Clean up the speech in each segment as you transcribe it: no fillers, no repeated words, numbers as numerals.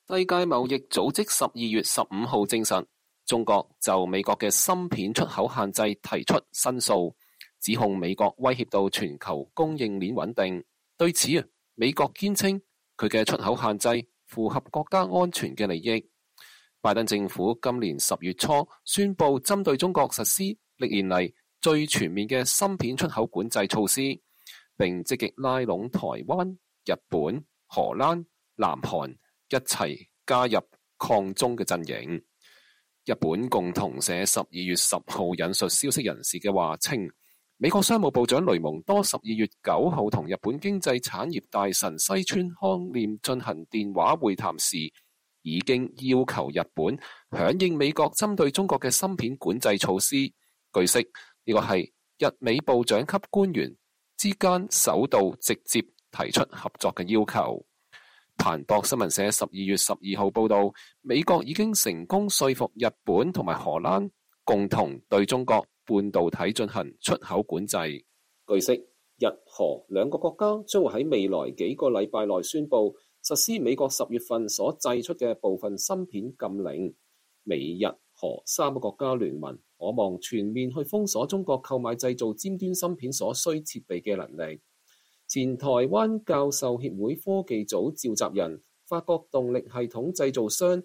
世界貿易組織12月15號證實，中國就美國嘅芯片出口限制提出申訴，指控美國威脅到全球供應鏈穩定。對此，美國堅稱佢嘅出口限制符合國家安全嘅利益。拜登政府今年10月初宣布針對中國實施歷年嚟最全面嘅芯片出口管制措施，並積極拉攏台灣、日本、荷蘭、南韓一齊加入抗中嘅陣營。日本共同社12月10號引述消息人士嘅話稱，美國商務部長雷蒙多12月9號同日本經濟產業大臣西村康稔進行電話會談時，已經要求日本響應美國針對中國嘅芯片管制措施。據悉，呢個係日美部長級官員之間首度直接提出合作嘅要求。彭博新聞社12月12號報道，美國已經成功說服日本同埋荷蘭共同對中國半導體進行出口管制。據悉，日荷兩個國家將會喺未來幾個禮拜內宣布實施美國10月份所製出嘅部分芯片禁令。美日荷三個國家聯盟可望全面去封鎖中國購買製造尖端芯片所需設備嘅能力。前台灣教授協會科技組召集人、法國動力系統製造商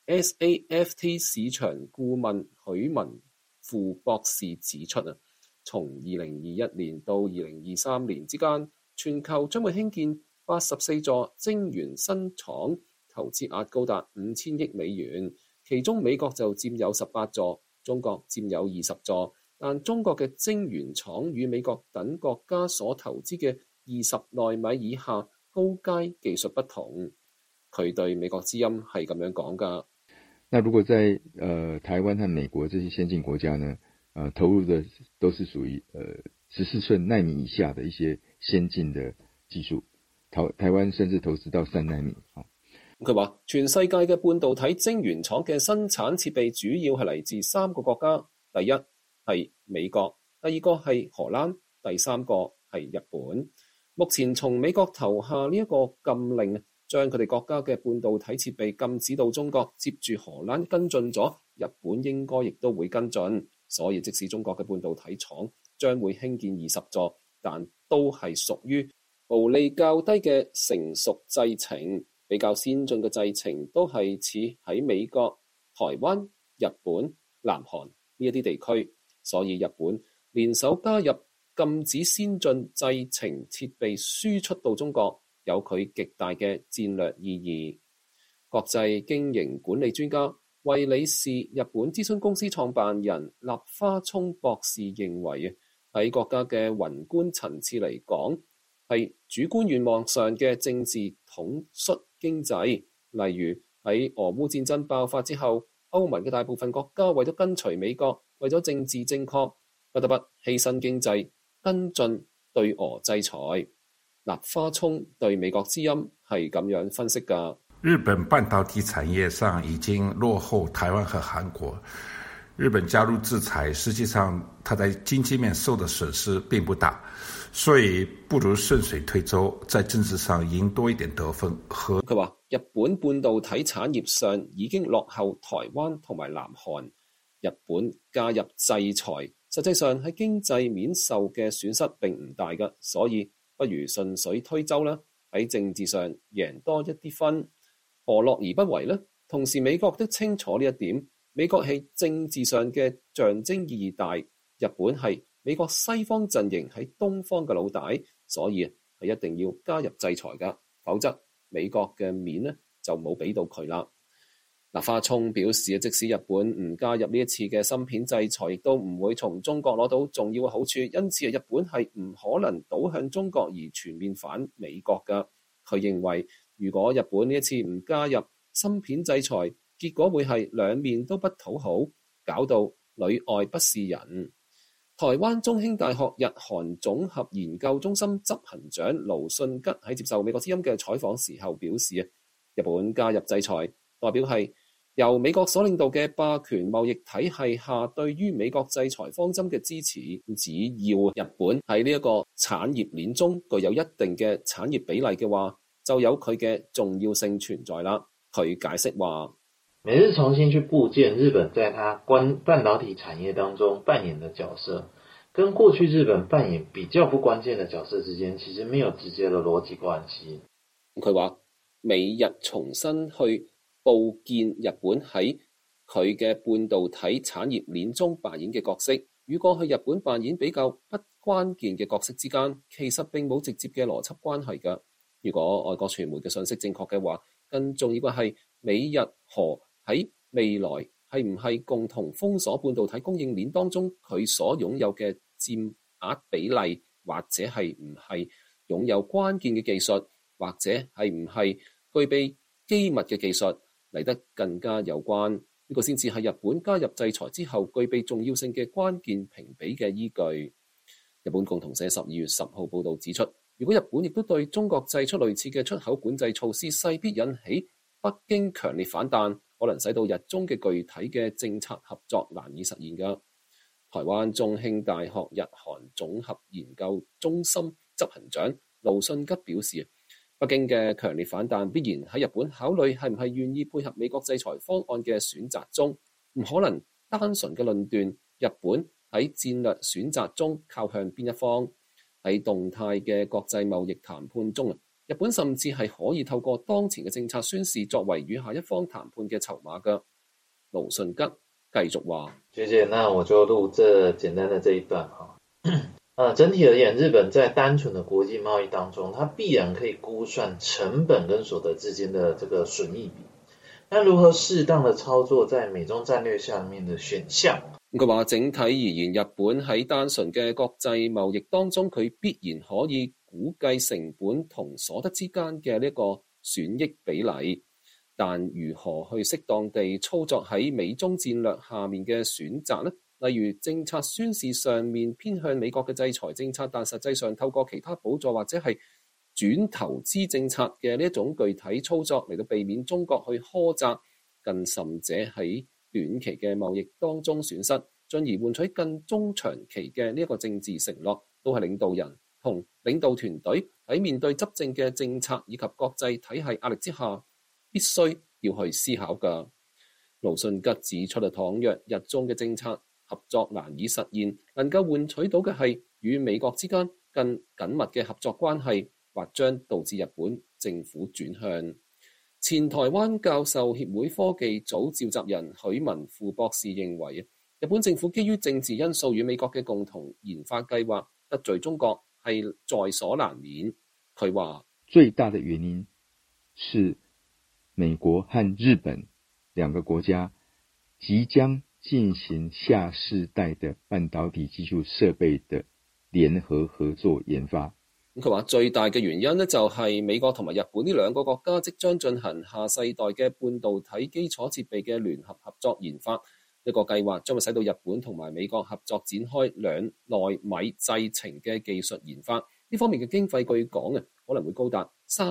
SAFT 市場顧問許文富博士指出，從2021年到2023年之間，全球將會興建84座晶圓新廠，投資額高達5000億美元，其中美國就佔有18座，中國佔有20座，但中國嘅晶圓廠與美國等國家所投資嘅20奈米以下高階技術不同。佢對美國之音係咁樣講㗎。 那如果在台灣和美國這些先進國家呢，投入的都是屬於14寸奈米以下的一些先進的技術，台灣甚至投資到3奈米。 佢話全世界嘅半導體晶圓廠嘅生產設備主要係嚟自3個國家，第一係美國，第二個係荷蘭，第三個係日本。目前從美國投下呢一個禁令，將佢哋國家嘅半導體設備禁止到中國，接住荷蘭跟進咗，日本應該亦都會跟進。所以即使中國嘅半導體廠將會興建20座，但都係屬於毛利較低嘅成熟製程，比較先進嘅製程都係似喺美國、台灣、日本、南韓呢一啲地區。所以日本聯手加入禁止先進製程設備輸出到中國，有佢極大嘅戰略意義。國際經營管理專家、惠理士日本諮詢公司創辦人立花聰博士認為，喺國家嘅宏觀層次嚟講，係主觀願望上嘅政治統率經濟。例如喺俄烏戰爭爆發之後，歐盟嘅大部分國家為咗跟隨美國，為咗政治正確，不得不犧牲經濟跟進對俄制裁。立花聰對美國之音係咁樣分析㗎。 日本半導體產業上已經落後台灣和韓國，日本加入制裁，實際上它在經濟面受的損失並不大，所以不如順水推舟，在政治上贏多一點得分。 佢話日本半導體產業上已經落後台灣同埋南韓，日本加入制裁，實際上喺經濟面受嘅損失並唔大㗎，所以不如順水推舟啦，喺政治上贏多一啲分，何樂而不為呢？同時美國都清楚呢一點，美國係政治上嘅象徵意義大，日本係美國西方陣營喺東方嘅老大，所以係一定要加入制裁㗎，否則美國嘅面呢就冇俾到佢啦。立花聰表示，即使日本唔加入呢一次嘅芯片制裁，亦都唔會從中國攞到重要嘅好處，因此日本係唔可能倒向中國而全面反美國㗎。佢認為，如果日本呢一次唔加入芯片制裁，結果會係兩面都不討好，搞到裏外不是人。台灣中興大學日韓總合研究中心執行長盧信吉喺接受美國之音嘅採訪時候表示，日本加入制裁代表係由美國所領導嘅霸權貿易體系下對於美國制裁方針嘅支持。只要日本喺呢一個產業鏈中具有一定嘅產業比例嘅話，就有佢嘅重要性存在啦。 佢解釋話， 美日重新去布建日本在它半導體產業當中扮演的角色，跟過去日本扮演比較不關鍵的角色之間，其實沒有直接的邏輯關係。 佢話美日重新去布建日本喺佢嘅半導體產業鏈中扮演嘅角色，與過去日本扮演比較不關鍵嘅角色之間，其實並冇直接嘅邏輯關係㗎。如果外國傳媒嘅信息正確嘅話，更重要嘅係美日韓喺未來係唔係共同封鎖半導體供應鏈當中佢所擁有嘅佔額比例，或者係唔係擁有關鍵嘅技術，或者係唔係具備機密嘅技術嚟得更加有關。呢個先至係日本加入制裁之後具備重要性嘅關鍵評比嘅依據。日本共同社12月10號報導指出，如果日本亦都對中國祭出類似嘅出口管制措施，勢必引起北京強烈反彈，可能使到日中嘅具體嘅政策合作難以實現㗎。台灣中興大學日韓綜合研究中心執行長盧信吉表示，北京嘅強烈反彈必然喺日本考慮係唔係願意配合美國制裁方案嘅選擇中，唔可能單純嘅論斷日本喺戰略選擇中靠向邊一方。喺動態嘅國際貿易談判中，日本甚至係可以透過當前嘅政策宣示作為與下一方談判嘅籌碼嘅。盧信吉繼續話： 學姐，那我就錄這簡單的這一段哈。整體而言，日本在單純的國際貿易當中，它必然可以估算成本跟所得之間的這個損益比。但如何適當的操作在美中戰略下面的選項？ 佢話整體而言，日本喺單純嘅國際貿易當中，佢必然可以估計成本同所得之間嘅呢個損益比例，但如何去適當地操作喺美中戰略下面嘅選擇呢？例如政策宣示上面偏向美國嘅制裁政策，但實際上透過其他補助或者係轉投資政策嘅呢一種具體操作嚟到避免中國去苛責，更甚者喺短期嘅貿易當中損失，進而換取更中長期嘅呢一個政治承諾，都係領導人同領導團隊喺面對執政嘅政策以及國際體系壓力之下，必須要去思考㗎。盧信吉指出，倘若日中嘅政策合作難以實現，能夠換取到嘅係與美國之間更緊密嘅合作關係，或將導致日本政府轉向。前台灣教授協會科技組召集人許文富博士認為，日本政府基於政治因素與美國嘅共同研發計劃得罪中國係在所難免。佢話最大的原因是美國和日本兩個國家即將進行下世代的半導體技術設備的聯合合作研發。 佢話最大嘅原因呢，就係美國同埋日本呢兩個國家即將進行下世代嘅半導體基礎設備嘅聯合合作研發。呢個計劃將會使到日本同埋美國合作展開兩奈米製程嘅技術研發。呢方面嘅經費據講可能會高達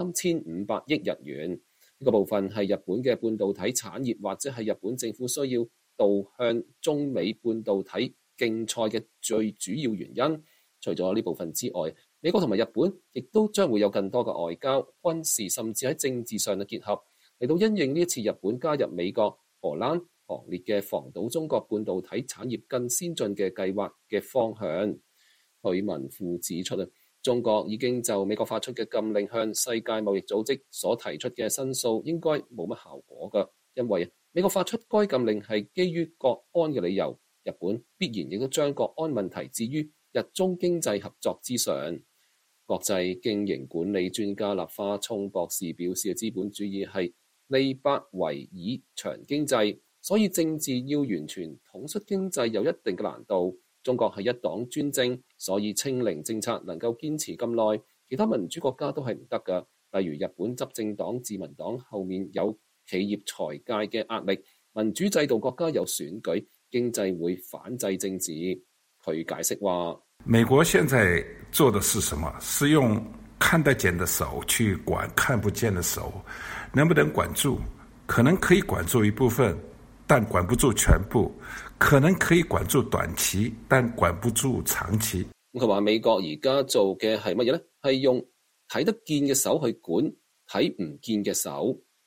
3500億日元。呢個部分係日本嘅半導體產業或者係日本政府需要導向中美半導體競賽嘅最主要原因。除咗呢部分之外，美國同埋日本亦都將會有更多嘅外交、軍事甚至喺政治上嘅結合，嚟到因應呢一次日本加入美國、荷蘭行列嘅防堵中國半導體產業更先進嘅計劃嘅方向。許文富指出，中國已經就美國發出嘅禁令向世界貿易組織所提出嘅申訴應該冇乜效果㗎，因為美國發出該禁令係基於國安嘅理由，日本必然亦都將國安問題置於日中經濟合作之上。國際經營管理專家立花聰博士表示，資本主義係利伯維爾長經濟，所以政治要完全統率經濟有一定嘅難度。中國係一黨專政，所以清零政策能夠堅持咁耐，其他民主國家都係唔得㗎。例如日本執政黨自民黨後面有企業財界嘅壓力，民主制度國家有選舉，經濟會反制政治。佢解釋話， 美國現在做的是什麼？是用看得見的手去管看不見的手，能不能管住？可能可以管住一部分，但管不住全部。可能可以管住短期，但管不住長期。 佢話美國而家做嘅係乜嘢呢？係用睇得見嘅手去管睇唔見嘅手。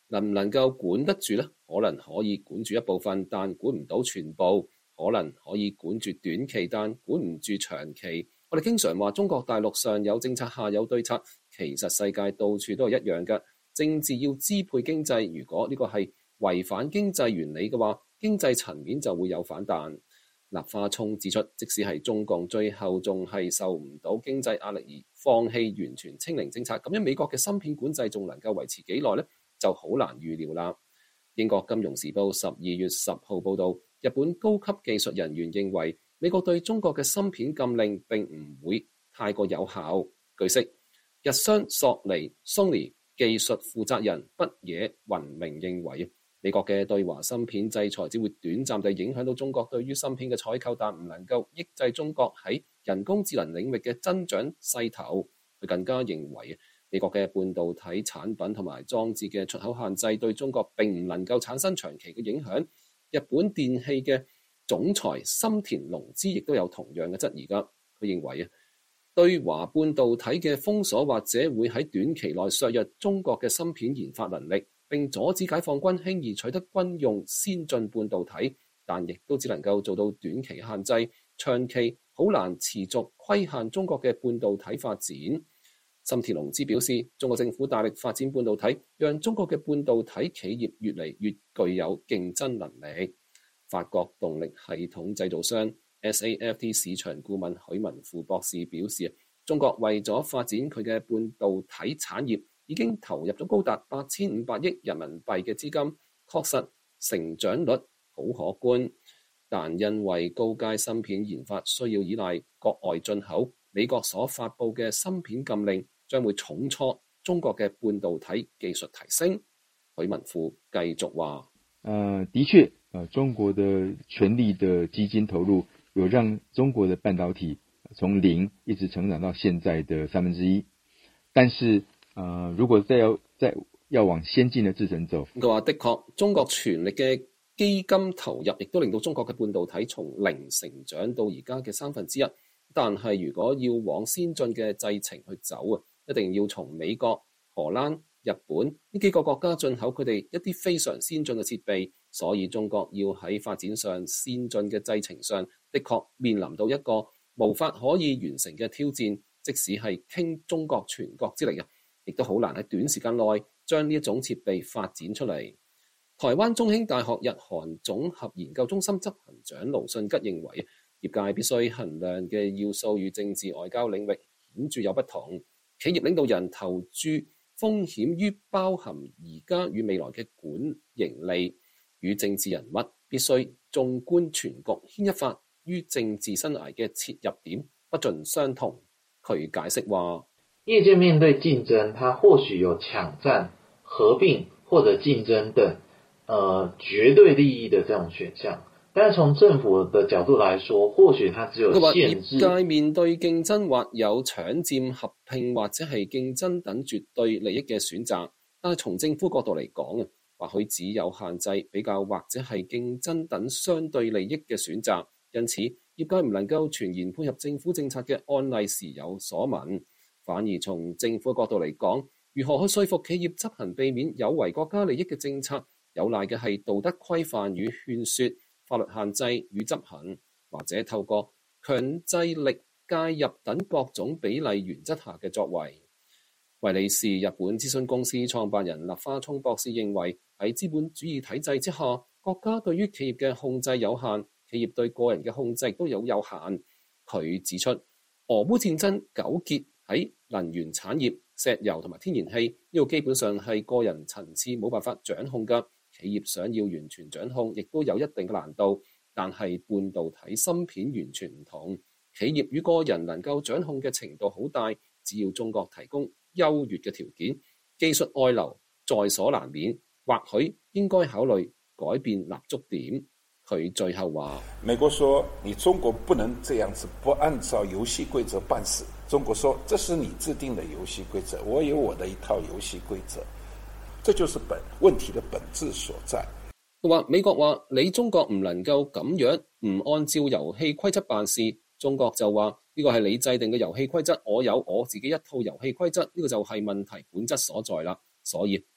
能唔能夠管得住呢？可能可以管住一部分，但管唔到全部；可能可以管住短期，但管唔住長期。我哋經常話中國大陸上有政策下有對策，其實世界到處都係一樣嘅。政治要支配經濟，如果呢個係違反經濟原理嘅話，經濟層面就會有反彈。立花聰指出，即使係中共最後仲係受唔到經濟壓力而放棄完全清零政策，咁樣美國嘅芯片管制仲能夠維持幾耐呢？就好難預料啦。英國金融時報12月10號報導，日本高級技術人員認為美國對中國嘅芯片禁令並唔會太過有效。據悉，日商索尼 Sony 技術負責人北野宏明認為，美國嘅對華芯片制裁只會短暫地影響到中國對於芯片嘅採購，但唔能夠抑制中國喺人工智能領域嘅增長勢頭。佢更加認為，美國嘅半導體產品同埋裝置嘅出口限制對中國並唔能夠產生長期嘅影響。日本電器嘅總裁森田龍之亦都有同樣嘅質疑㗎。佢認為對華半導體嘅封鎖或者會喺短期內削弱中國嘅芯片研發能力，並阻止解放軍輕易取得軍用先進半導體，但亦都只能夠做到短期限制，長期好難持續規限中國嘅半導體發展。森田龍之表示，中國政府大力發展半導體，讓中國嘅半導體企業越嚟越具有競爭能力。法國動力系統製造商 SAFT 市場顧問許文富博士表示，中國為咗發展佢嘅半導體產業，已經投入咗高達8500億人民幣嘅資金，確實成長率好可觀。但因為高階芯片研發需要依賴國外進口，美國所發布嘅芯片禁令將會重挫中國嘅半導體技術提升。許文富繼續話： 的確，中國的全力的基金投入，有讓中國的半導體從0一直成長到現在的1/3。但是，如果再要往先進的製程走， 佢話的確，中國全力嘅基金投入，亦都令到中國嘅半導體從0成長到而家嘅1/3。但係如果要往先進嘅製程去走啊，一定要從美國、荷蘭、日本呢幾個國家進口佢哋一啲非常先進嘅設備，所以中國要喺發展上先進嘅製程上的確面臨到一個無法可以完成嘅挑戰，即使係傾中國全國之力啊，亦都好難喺短時間內將呢一種設備發展出嚟。台灣中興大學日韓總合研究中心執行長盧信吉認為，業界必須衡量嘅要素與政治外交領域顯著有不同。企業領導人投注風險於包含而家與未來嘅管盈利，與政治人物必須縱觀全局牽一髮於政治生涯嘅切入點不盡相同。佢解釋話， 業界面對競爭，它或許有搶佔、合併或者競爭等絕對利益的這種選項。但係從政府的角度來說，或許它只有限制。 業界面對競爭或有搶佔、合併或者係競爭等絕對利益嘅選擇，但係從政府角度嚟講啊，或許只有限制、比較或者係競爭等相對利益嘅選擇。因此，業界唔能夠全然配合政府政策嘅案例時有所聞，反而從政府角度嚟講，如何去說服企業執行避免有違國家利益嘅政策，有賴嘅係道德規範與勸說、法律限制與執行，或者透過強制力介入等各種比例原則下嘅作為。維利士日本諮詢公司創辦人立花聰博士認為，喺資本主義體制之下，國家對於企業嘅控制有限，企業對個人嘅控制都有限。佢指出，俄烏戰爭糾結喺能源產業、石油同埋天然氣，呢個基本上係個人層次冇辦法掌控㗎。企業想要完全掌控，亦都有一定嘅難度。但係半導體芯片完全唔同，企業與個人能夠掌控嘅程度好大。只要中國提供優越嘅條件，技術外流在所難免。或許應該考慮改變立足點。佢最後話： 美國說你中國不能這樣子，不按照遊戲規則辦事。中國說這是你制定的遊戲規則，我有我的一套遊戲規則。這就是問題的本質所在。 美國話你中國唔能夠咁樣唔按照遊戲規則辦事，中國就話呢個係你制定嘅遊戲規則，我有我自己一套遊戲規則，呢個就係問題本質所在啦。所以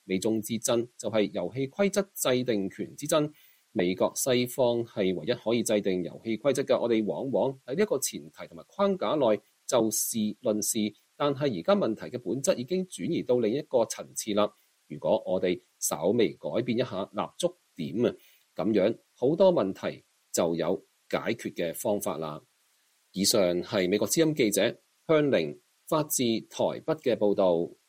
美中之爭就係遊戲規則制定權之爭。美國西方係唯一可以制定遊戲規則嘅，我哋往往喺呢一個前提同埋框架內就事論事，但係而家問題嘅本質已經轉移到另一個層次啦。如果我哋稍微改變一下立足點啊，咁樣好多問題就有解決嘅方法啦。以上係美國之音記者向凌發自台北嘅報導。